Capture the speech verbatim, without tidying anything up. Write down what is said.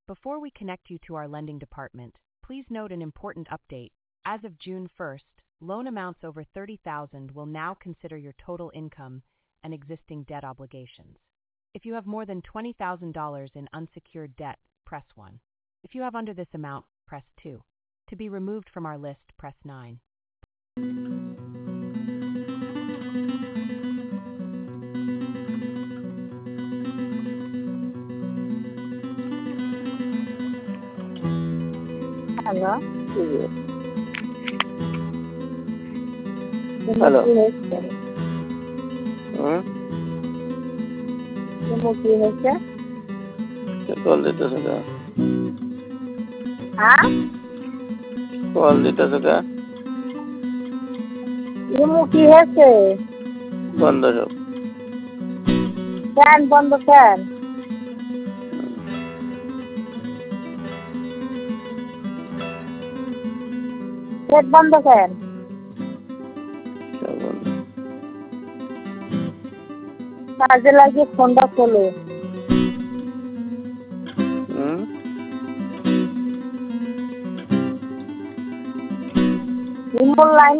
Before we connect you to our lending department, please note an important update. As of June first, loan amounts over thirty thousand dollars will now consider your total income and existing debt obligations. If you have more than twenty thousand dollars in unsecured debt, press one. If you have under this amount, press two. To be removed from our list, press nine. Hello? Hello. Hmm? Como কি হয়েছে? Call দিতেছে কা? হ্যাঁ? Call দিতেছে কা? ইমু কি হয়েছে? বন্ধ সব। ফ্যান বন্ধ ফ্যান। গেট বন্ধ ফ্যান। সব বন্ধ। কাজে লাগিয়ে ফোনটা খোলো। হুম? ইমুর লাইন